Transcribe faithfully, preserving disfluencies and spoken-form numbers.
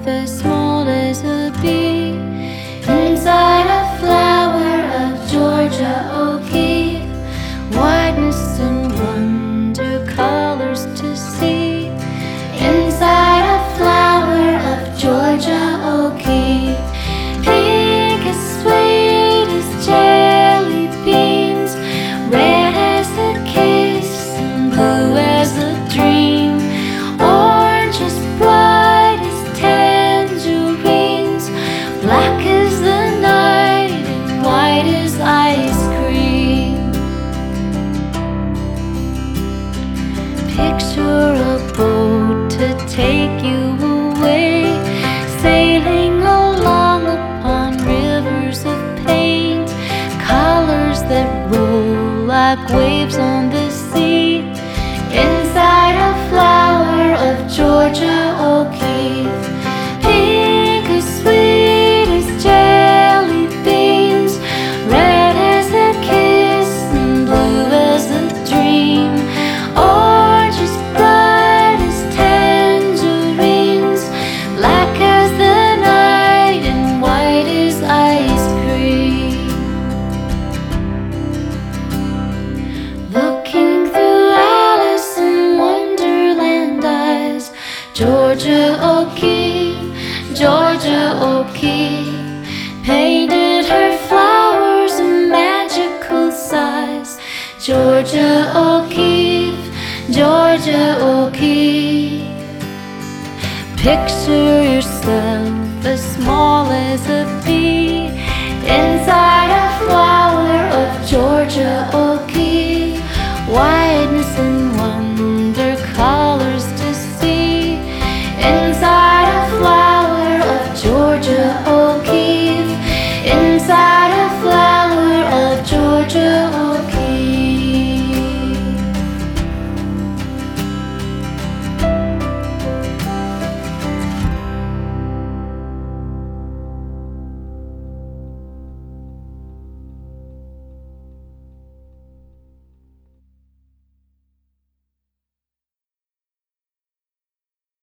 as small as a bee, inside a flower of Georgia O'Keeffe, whiteness and wonder, colors to see, inside a flower of Georgia O'Keeffe, pink as sweet as jelly beans, red as a kiss and blue as a dream, orange as bright as tangerines, black as the night and white as ice cream. Picture a boat to take you away, sailing along upon rivers of paint, colors that roll like waves on the sea, inside a flower of Georgia O'Keeffe, pink as sweet as jelly beans, red as a kiss and blue as a dream, orange as bright as tangerines, black as the night and white as ice cream. Looking through Alice in Wonderland eyes, Georgia O'Keeffe, Georgia O'Keeffe, painted her flowers a magical size. Georgia O'Keeffe, Georgia O'Keeffe. Picture yourself as small as a bee, inside a flower of Georgia O'Keeffe,